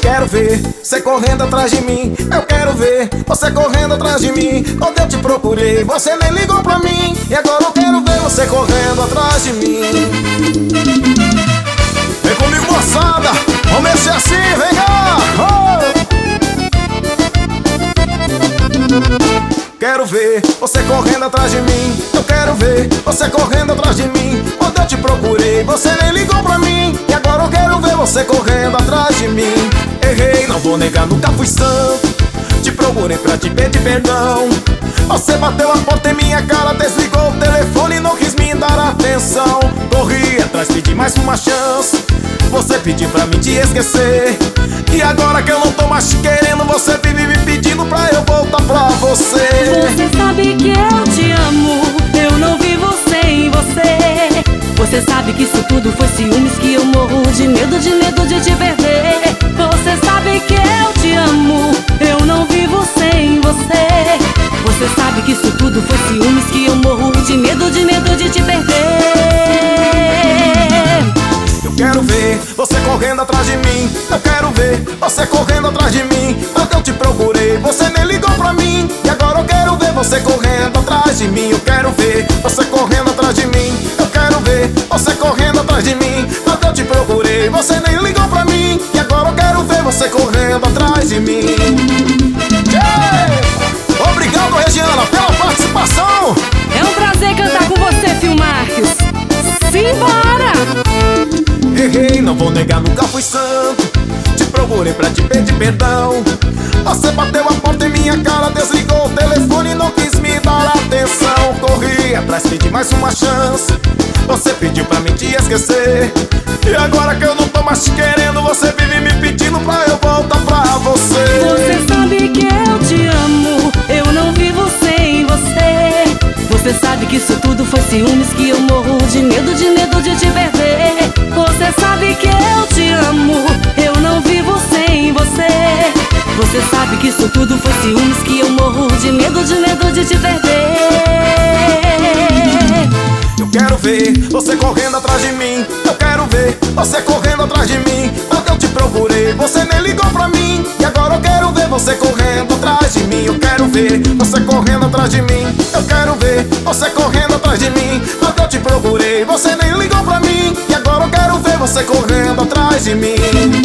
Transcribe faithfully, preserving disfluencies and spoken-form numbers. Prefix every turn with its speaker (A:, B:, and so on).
A: quero ver você correndo atrás de mim. Eu quero ver você correndo atrás de mim. Quando eu te procurei, você nem ligou pra mim. E agora eu quero ver você correndo atrás de mim. Vem comigo, moçada, vamos mexer assim, vem cá. Oh! Quero ver você correndo atrás de mim. Eu quero ver você correndo atrás de mim. Quando eu te procurei, você nem ligou pra mim. E agora eu quero ver você correndo atrás de mim. Errei, não vou negar, nunca fui santo. Te procurei pra te pedir perdão. Você bateu a porta em minha cara, desligou o telefone e não quis me dar atenção. Corri atrás, pedi mais uma chance. Você pediu pra mim te esquecer. E agora que eu não tô mais te querendo, você vive me pedindo pra eu voltar pra você.
B: Você sabe que eu te amo, eu não vivo sem você. Você sabe que isso tudo foi ciúmes, que eu morro de medo, de medo de te perder. Você sabe que eu te amo, eu não vivo sem você. Você sabe que isso tudo foi ciúmes, que eu morro de medo, de medo de te perder.
A: Eu quero ver você correndo atrás de mim. Eu quero ver você correndo atrás de mim. Quando eu te procurei, você nem ligou pra mim. E agora eu quero ver você correndo atrás de mim. Eu quero ver você correndo atrás de mim. Eu quero ver você correndo atrás de mim. Quando eu te procurei, você nem ligou pra mim. E agora eu quero ver você correndo atrás de mim. Yeah! Obrigado, Regiana, pela participação.
B: É um prazer cantar com você, Phil Marques. Simbora!
A: Errei, não vou negar, nunca fui santo. Te procurei pra te pedir perdão. Você bateu a porta em minha cara, desligou o telefone e não quis me dar atenção. Corri atrás, pedi mais uma chance. Você pediu pra mim te esquecer. E agora que eu não tô mais te querendo, você vive me pedindo pra eu voltar pra você.
B: Você sabe que eu te amo, eu não vivo sem você. Você sabe que isso tudo foi ciúmes, que eu morro de medo, de medo de te perder. Você sabe que eu te amo, eu não vivo sem você. Você sabe que isso tudo foi ciúmes, que eu morro de medo, de medo de te perder.
A: Eu quero ver você correndo atrás de mim. Eu quero ver você correndo atrás de mim. Quando eu te procurei, você nem ligou pra mim. E agora eu quero ver você correndo atrás de mim. Eu quero ver você correndo atrás de mim. Eu quero ver você correndo atrás de mim. Quando eu te procurei, você nem ligou pra mim. E agora eu quero ver você correndo atrás de mim.